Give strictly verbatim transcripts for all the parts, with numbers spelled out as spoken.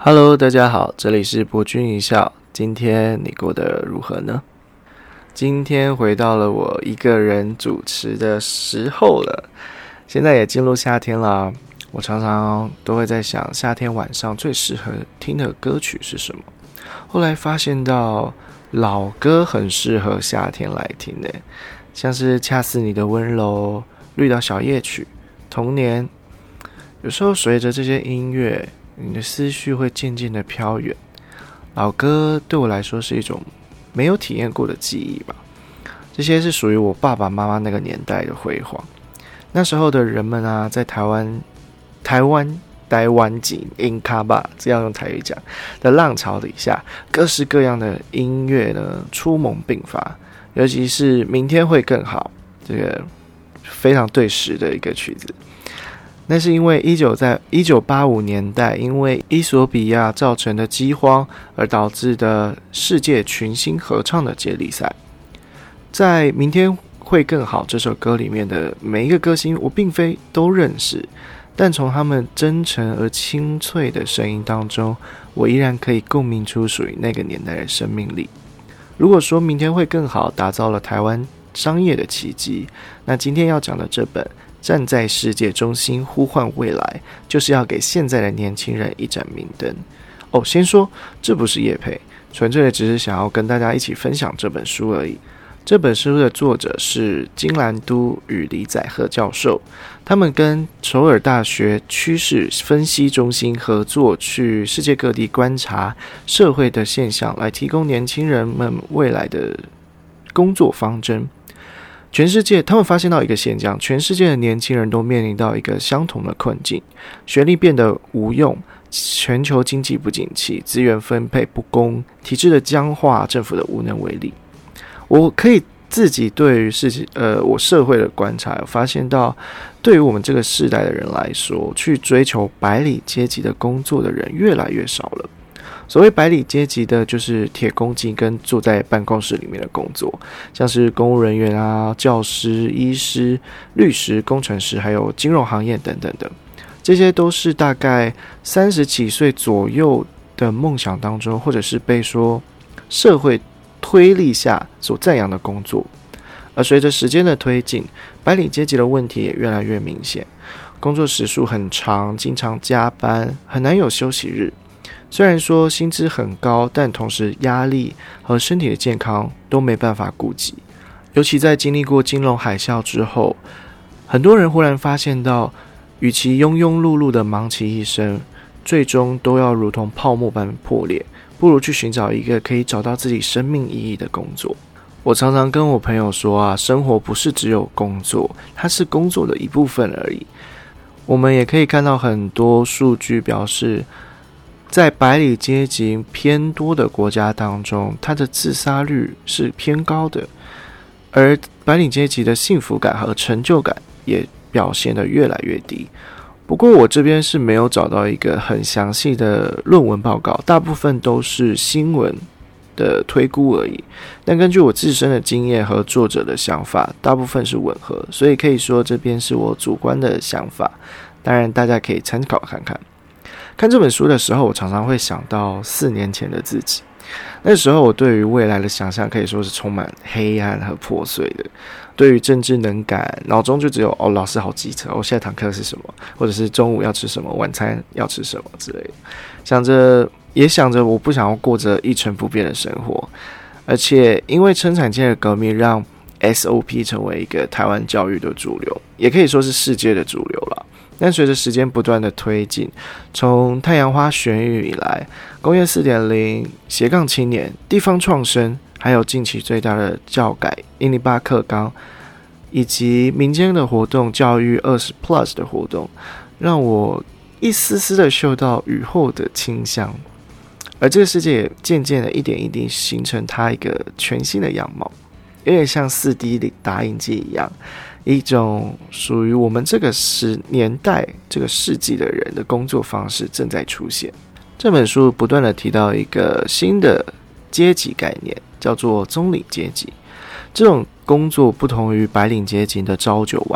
Hello， 大家好，这里是博君一笑。今天你过得如何呢？今天回到了我一个人主持的时候了。现在也进入夏天了，我常常都会在想，夏天晚上最适合听的歌曲是什么？后来发现到老歌很适合夏天来听的，像是《恰似你的温柔》、《绿岛小夜曲》、《童年》。有时候随着这些音乐，你的思绪会渐渐的飘远。老歌对我来说是一种没有体验过的记忆吧。这些是属于我爸爸妈妈那个年代的辉煌。那时候的人们啊，在台湾、台湾、台湾景、英卡吧，这样用台语讲的浪潮底下，各式各样的音乐呢出猛并发，尤其是《明天会更好》这个非常对时的一个曲子。那是因为一九在一九八五年代，因为伊索比亚造成的饥荒而导致的世界群星合唱的接力赛。在《明天会更好》这首歌里面的每一个歌星，我并非都认识，但从他们真诚而清脆的声音当中，我依然可以共鸣出属于那个年代的生命力。如果说《明天会更好》打造了台湾商业的奇迹，那今天要讲的这本站在世界中心呼唤未来，就是要给现在的年轻人一盏明灯。哦，先说这不是业配，纯粹的只是想要跟大家一起分享这本书而已。这本书的作者是金兰都与李载赫教授，他们跟首尔大学趋势分析中心合作，去世界各地观察社会的现象，来提供年轻人们未来的工作方针。全世界，他们发现到一个现象，全世界的年轻人都面临到一个相同的困境：学历变得无用，全球经济不景气，资源分配不公，体制的僵化，政府的无能为力。我可以自己对于事情，呃，我社会的观察，有发现到，对于我们这个世代的人来说，去追求白领阶级的工作的人越来越少了。所谓白领阶级的，就是铁公鸡跟坐在办公室里面的工作，像是公务人员啊、教师、医师、律师、工程师，还有金融行业等等的，这些都是大概三十几岁左右的梦想当中，或者是被说社会推力下所赞扬的工作。而随着时间的推进，白领阶级的问题也越来越明显，工作时数很长，经常加班，很难有休息日。虽然说薪资很高，但同时压力和身体的健康都没办法顾及。尤其在经历过金融海啸之后，很多人忽然发现到，与其庸庸碌碌的忙其一生，最终都要如同泡沫般破裂，不如去寻找一个可以找到自己生命意义的工作。我常常跟我朋友说啊，生活不是只有工作，它是工作的一部分而已。我们也可以看到很多数据表示，在白领阶级偏多的国家当中，它的自杀率是偏高的，而白领阶级的幸福感和成就感也表现得越来越低。不过我这边是没有找到一个很详细的论文报告，大部分都是新闻的推估而已。但根据我自身的经验和作者的想法，大部分是吻合，所以可以说这边是我主观的想法，当然大家可以参考看看。看这本书的时候，我常常会想到四年前的自己。那时候我对于未来的想象可以说是充满黑暗和破碎的。对于政治能感，脑中就只有哦，老师好机车，我、哦、下堂课是什么，或者是中午要吃什么，晚餐要吃什么之类的。想着也想着，我不想要过着一成不变的生活。而且因为生产线的革命，让 S O P 成为一个台湾教育的主流，也可以说是世界的主流了。但随着时间不断的推进，从太阳花学运以来，工业 四点零、斜杠青年、地方创生，还有近期最大的教改一零八课纲，以及民间的活动教育二十 plus 的活动，让我一丝丝的嗅到雨后的清香。而这个世界也渐渐的一点一滴形成它一个全新的样貌，有点像 四 D 打印机一样，一种属于我们这个时年代这个世纪的人的工作方式正在出现。这本书不断的提到一个新的阶级概念，叫做棕榈阶级。这种工作不同于白领阶级的朝九晚五，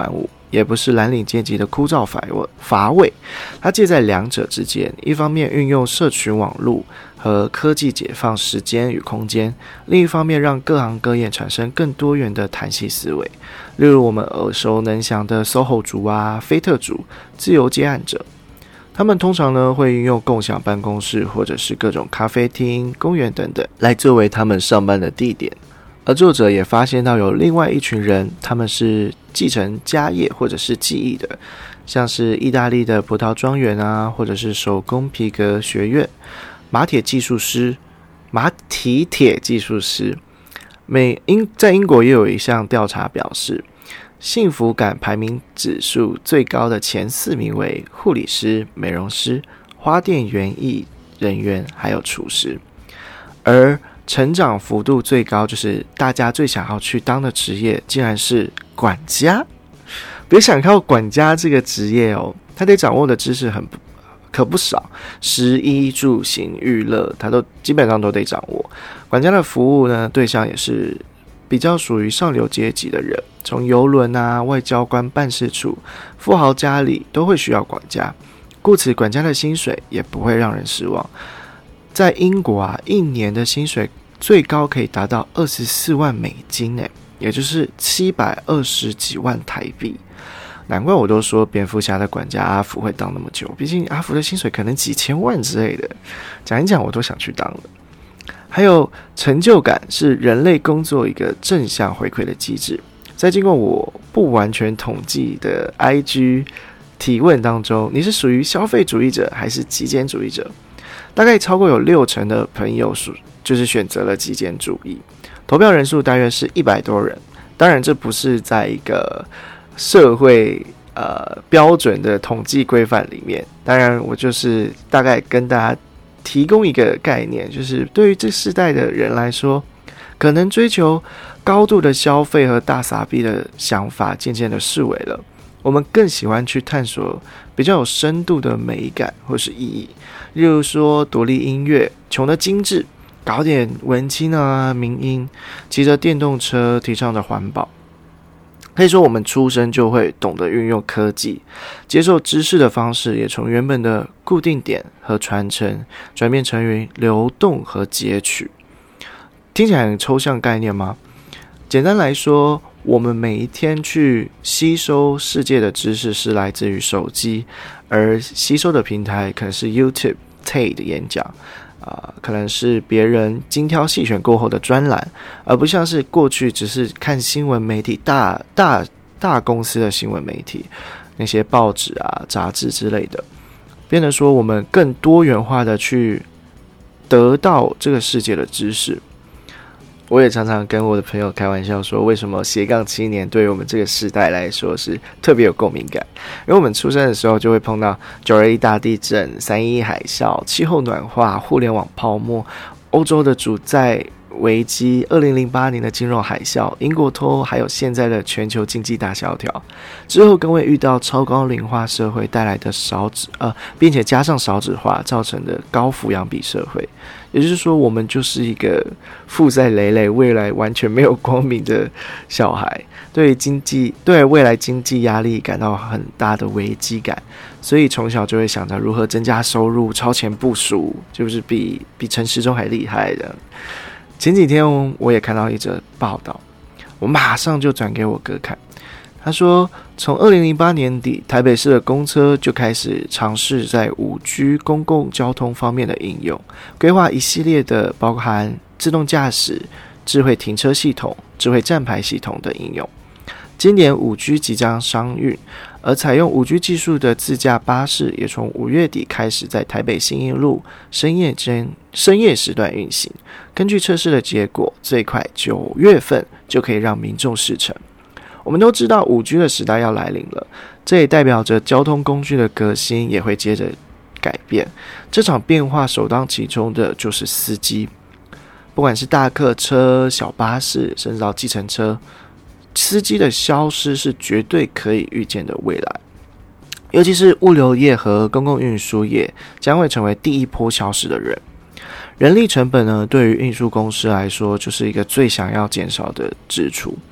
也不是蓝领阶级的枯燥乏味，它介在两者之间，一方面运用社群网络和科技解放时间与空间，另一方面让各行各业产生更多元的弹性思维，例如我们耳熟能详的 S O H O 族啊、菲特族、自由接案者。他们通常呢会运用共享办公室或者是各种咖啡厅、公园等等来作为他们上班的地点。而作者也发现到有另外一群人，他们是继承家业或者是技艺的，像是意大利的葡萄庄园啊，或者是手工皮革学院、马铁技术师、马蹄铁技术师。美英在英国也有一项调查表示，幸福感排名指数最高的前四名为护理师、美容师、花店园艺人员还有厨师，而成长幅度最高，就是大家最想要去当的职业，竟然是管家。别想靠管家这个职业哦，他得掌握的知识很可不少，食衣住行娱乐，他都基本上都得掌握。管家的服务呢，对象也是比较属于上流阶级的人，从邮轮啊、外交官办事处、富豪家里都会需要管家，故此管家的薪水也不会让人失望。在英国啊，一年的薪水最高可以达到二十四万美金诶，也就是七百二十几万台币。难怪我都说蝙蝠侠的管家阿福会当那么久，毕竟阿福的薪水可能几千万之类的，讲一讲我都想去当了。还有成就感是人类工作一个正向回馈的机制，在经过我不完全统计的 I G 提问当中，你是属于消费主义者还是极简主义者？大概超过有六成的朋友就是选择了极简主义，投票人数大约是一百多人。当然这不是在一个社会呃标准的统计规范里面，当然我就是大概跟大家提供一个概念，就是对于这世代的人来说，可能追求高度的消费和大撒币的想法渐渐的式微了，我们更喜欢去探索比较有深度的美感或是意义，例如说独立音乐、穷的精致，搞点文青啊、民音，骑着电动车，提倡着环保。可以说我们出生就会懂得运用科技，接受知识的方式也从原本的固定点和传承转变成为流动和截取。听起来很抽象概念吗？简单来说，我们每一天去吸收世界的知识是来自于手机，而吸收的平台可能是 YouTube、TED 的演讲，呃，可能是别人精挑细选过后的专栏，而不像是过去只是看新闻媒体大大大公司的新闻媒体，那些报纸啊、杂志之类的，变得说我们更多元化的去得到这个世界的知识。我也常常跟我的朋友开玩笑说，为什么斜杠青年对于我们这个时代来说是特别有共鸣感？因为我们出生的时候就会碰到九二一大地震、三一一海啸、气候暖化、互联网泡沫、欧洲的主债危机、二零零八年的金融海啸、英国脱欧，还有现在的全球经济大萧条。之后更会遇到超高龄化社会带来的少子呃，并且加上少子化造成的高抚养比社会。也就是说，我们就是一个负债累累、未来完全没有光明的小孩，对经济、对未来经济压力感到很大的危机感，所以从小就会想着如何增加收入、超前部署，就是比比陈时中还厉害的。前几天我也看到一则报道，我马上就转给我哥看。他说，从二零零八年底，台北市的公车就开始尝试在 五 G 公共交通方面的应用，规划一系列的包含自动驾驶、智慧停车系统、智慧站牌系统的应用。今年 五 G 即将商运，而采用 五 G 技术的自驾巴士也从五月底开始在台北信义路深夜间深夜时段运行。根据测试的结果，最快九月份就可以让民众试乘。我们都知道 五 G 的时代要来临了，这也代表着交通工具的革新也会接着改变。这场变化首当其冲的就是司机，不管是大客车、小巴士，甚至到计程车，司机的消失是绝对可以预见的未来。尤其是物流业和公共运输业将会成为第一波消失的人。人力成本呢，对于运输公司来说就是一个最想要减少的支出。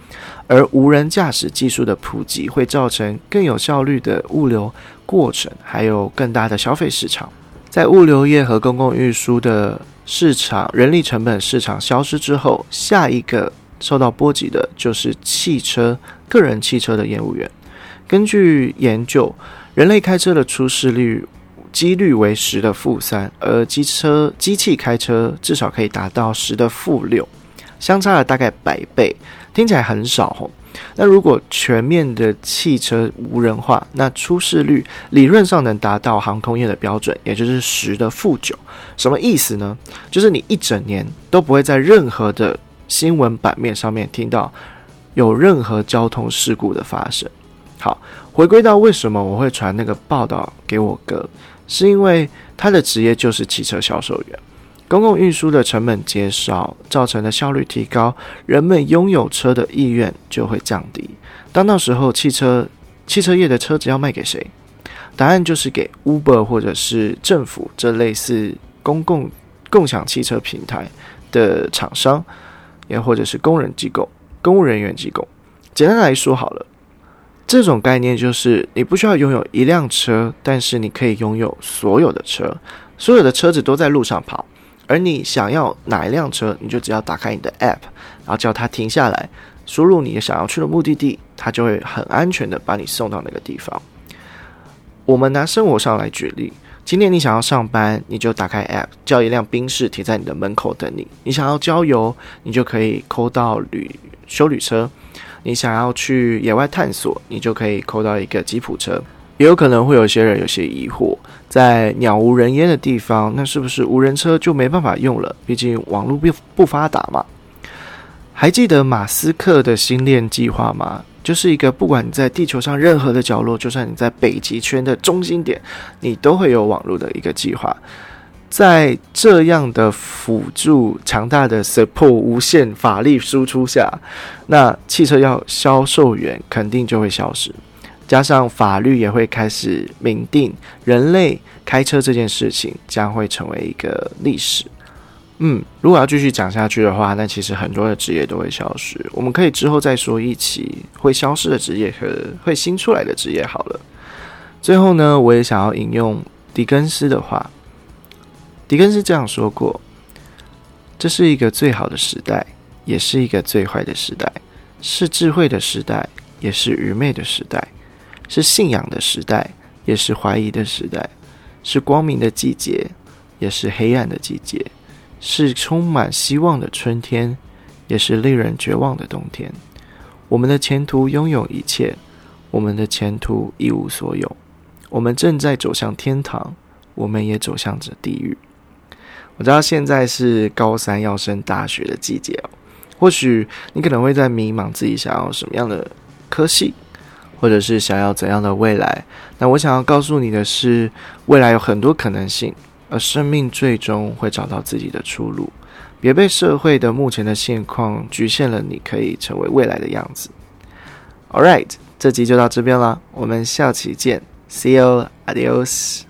而无人驾驶技术的普及会造成更有效率的物流过程，还有更大的消费市场。在物流业和公共运输的市场人力成本市场消失之后，下一个受到波及的就是汽车个人汽车的业务员。根据研究，人类开车的出事率几率为十的负三，而机车机器开车至少可以达到十的负六，相差了大概百倍，听起来很少吼。那如果全面的汽车无人化，那出事率理论上能达到航空业的标准，也就是十的负九。什么意思呢？就是你一整年都不会在任何的新闻版面上面听到有任何交通事故的发生。好，回归到为什么我会传那个报道给我哥，是因为他的职业就是汽车销售员。公共运输的成本减少造成的效率提高，人们拥有车的意愿就会降低。当到时候汽车汽车业的车子要卖给谁？答案就是给 Uber 或者是政府这类似公共共享汽车平台的厂商，也或者是工人机构、公务人员机构。简单来说好了，这种概念就是你不需要拥有一辆车，但是你可以拥有所有的车，所有的车子都在路上跑。而你想要哪一辆车，你就只要打开你的 App， 然后叫它停下来，输入你想要去的目的地，它就会很安全的把你送到那个地方。我们拿生活上来举例，今天你想要上班，你就打开 App， 叫一辆宾士停在你的门口等你。你想要郊游，你就可以call到旅休旅车。你想要去野外探索，你就可以call到一个吉普车。也有可能会有些人有些疑惑，在鸟无人烟的地方，那是不是无人车就没办法用了？毕竟网络不发达嘛。还记得马斯克的星链计划吗？就是一个不管你在地球上任何的角落，就算你在北极圈的中心点，你都会有网络的一个计划。在这样的辅助强大的 support 无限法力输出下，那汽车要销售员肯定就会消失。加上法律也会开始明定，人类开车这件事情将会成为一个历史。嗯，如果要继续讲下去的话，那其实很多的职业都会消失。我们可以之后再说一期会消失的职业和会新出来的职业好了。最后呢，我也想要引用狄更斯的话。狄更斯这样说过：这是一个最好的时代，也是一个最坏的时代，是智慧的时代，也是愚昧的时代。是信仰的时代，也是怀疑的时代；是光明的季节，也是黑暗的季节；是充满希望的春天，也是令人绝望的冬天。我们的前途拥有一切，我们的前途一无所有。我们正在走向天堂，我们也走向着地狱。我知道现在是高三要升大学的季节哦，或许你可能会在迷茫自己想要什么样的科系，或者是想要怎样的未来。那我想要告诉你的是，未来有很多可能性，而生命最终会找到自己的出路。别被社会的目前的现况局限了你可以成为未来的样子。 Alright， 这集就到这边啦，我们下期见， See you, adios。